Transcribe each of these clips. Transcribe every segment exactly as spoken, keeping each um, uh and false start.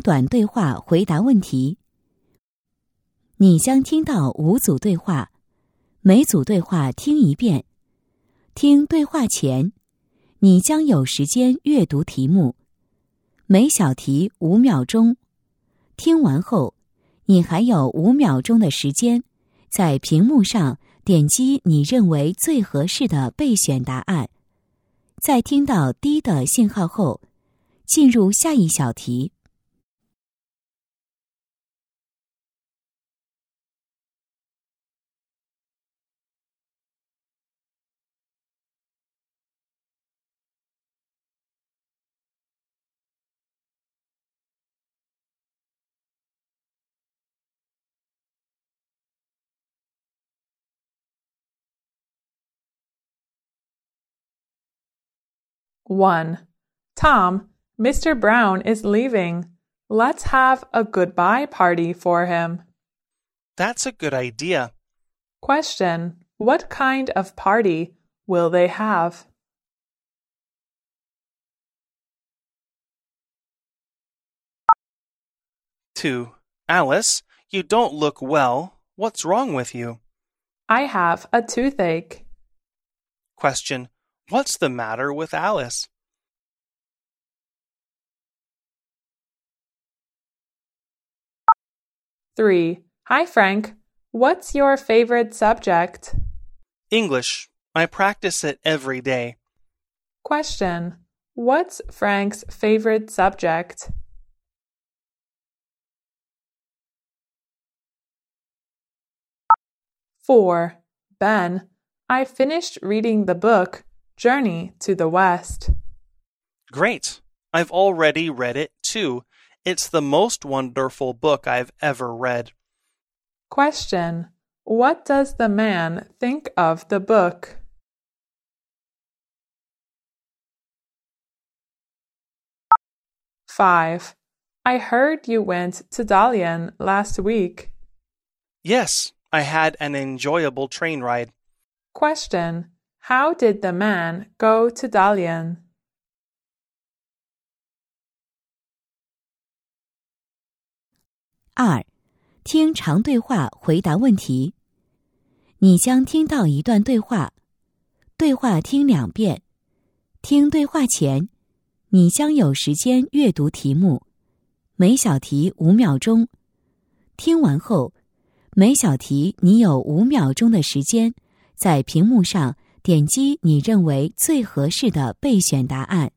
短对话回答问题。你将听到五组对话，每组对话听一遍。听对话前，你将有时间阅读题目，每小题五秒钟。听完后，你还有五秒钟的时间，在屏幕上点击你认为最合适的备选答案。在听到滴的信号后，进入下一小题。 one. Tom, Mister Brown is leaving. Let's have a goodbye party for him. That's a good idea. Question. What kind of party will they have? two. Alice, you don't look well. What's wrong with you? I have a toothache. Question. What's the matter with Alice? three. Hi, Frank. What's your favorite subject? English. I practice it every day. Question. What's Frank's favorite subject? four. Ben, I finished reading the book Journey to the West. Great. I've already read it too. It's the most wonderful book I've ever read. Question. What does the man think of the book? five. I heard you went to Dalian last week. Yes, I had an enjoyable train ride. Question. How did the man go to Dalian? 二，听长对话回答问题。你将听到一段对话，对话听两遍。听对话前，你将有时间阅读题目，每小题五秒钟。听完后，每小题你有五秒钟的时间，在屏幕上点击你认为最合适的备选答案。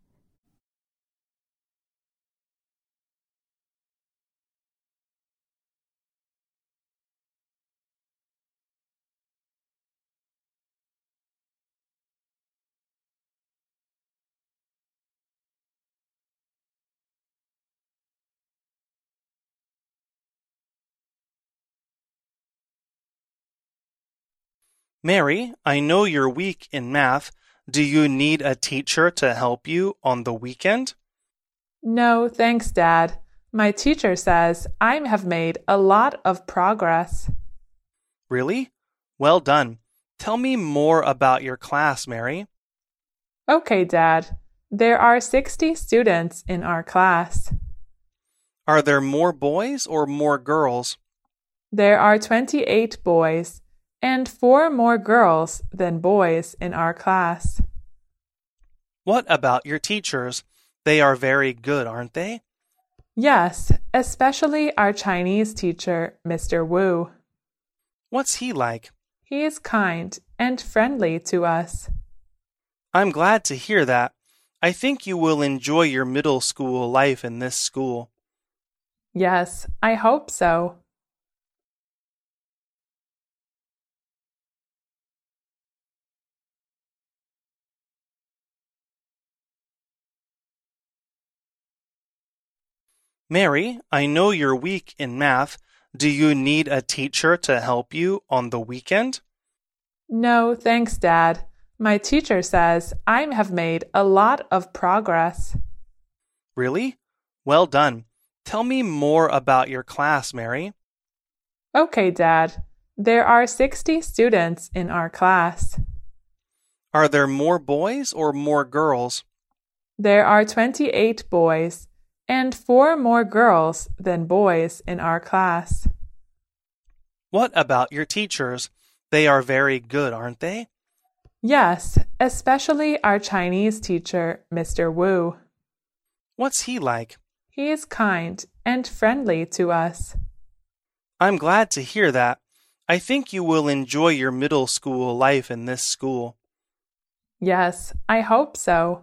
Mary, I know you're weak in math. Do you need a teacher to help you on the weekend? No, thanks, Dad. My teacher says I have made a lot of progress. Really? Well done. Tell me more about your class, Mary. Okay, Dad. There are sixty students in our class. Are there more boys or more girls? There are twenty-eight boys and four more girls than boys in our class. What about your teachers? They are very good, aren't they? Yes, especially our Chinese teacher, Mister Wu. What's he like? He is kind and friendly to us. I'm glad to hear that. I think you will enjoy your middle school life in this school. Yes, I hope so. Mary, I know you're weak in math. Do you need a teacher to help you on the weekend? No, thanks, Dad. My teacher says I have made a lot of progress. Really? Well done. Tell me more about your class, Mary. Okay, Dad. There are sixty students in our class. Are there more boys or more girls? There are twenty-eight boys and four more girls than boys in our class. What about your teachers? They are very good, aren't they? Yes, especially our Chinese teacher, Mister Wu. What's he like? He is kind and friendly to us. I'm glad to hear that. I think you will enjoy your middle school life in this school. Yes, I hope so.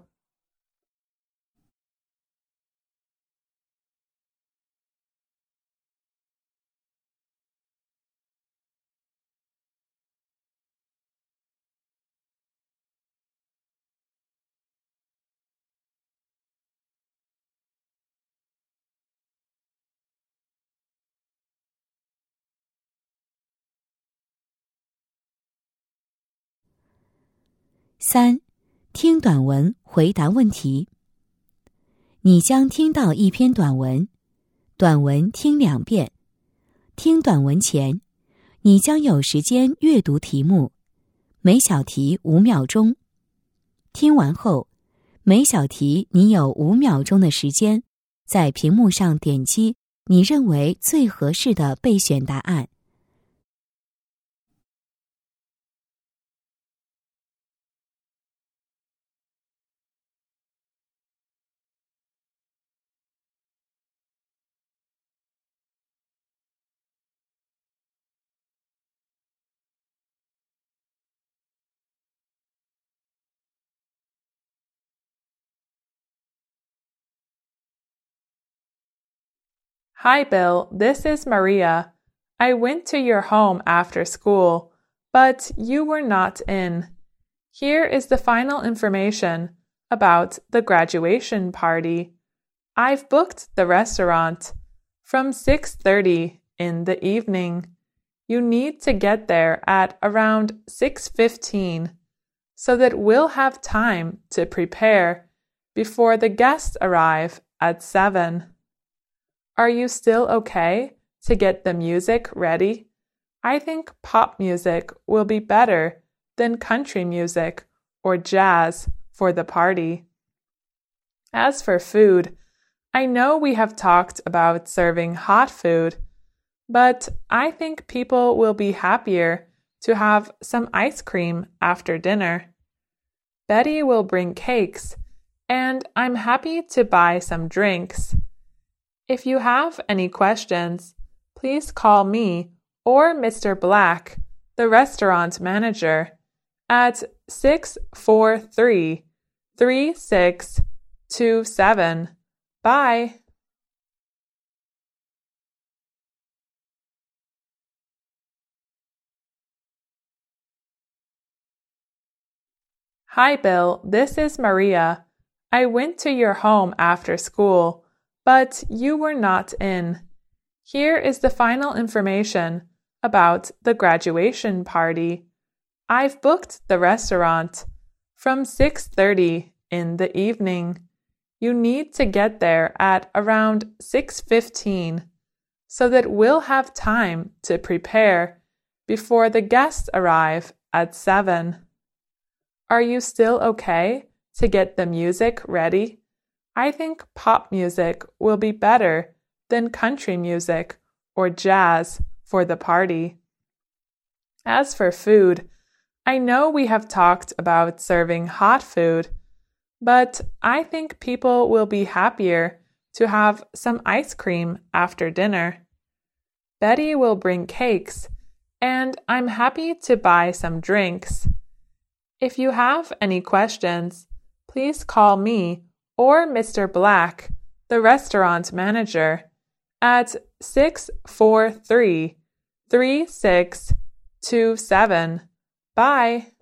三、听短文回答问题。你将听到一篇短文，短文听两遍。听短文前，你将有时间阅读题目，每小题五秒钟。听完后，每小题你有五秒钟的时间，在屏幕上点击你认为最合适的备选答案。 Hi, Bill. This is Maria. I went to your home after school, but you were not in. Here is the final information about the graduation party. I've booked the restaurant from six thirty in the evening. You need to get there at around six fifteen so that we'll have time to prepare before the guests arrive at seven. Are you still okay to get the music ready? I think pop music will be better than country music or jazz for the party. As for food, I know we have talked about serving hot food, but I think people will be happier to have some ice cream after dinner. Betty will bring cakes, and I'm happy to buy some drinks. If you have any questions, please call me or Mister Black, the restaurant manager, at six four three, three six two seven. Bye. Hi, Bill. This is Maria. I went to your home after school, but you were not in. Here is the final information about the graduation party. I've booked the restaurant from six thirty in the evening. You need to get there at around six fifteen so that we'll have time to prepare before the guests arrive at seven. Are you still okay to get the music ready? I think pop music will be better than country music or jazz for the party. As for food, I know we have talked about serving hot food, but I think people will be happier to have some ice cream after dinner. Betty will bring cakes, and I'm happy to buy some drinks. If you have any questions, please call me or Mister Black, the restaurant manager, at six four three, three six two seven. Bye.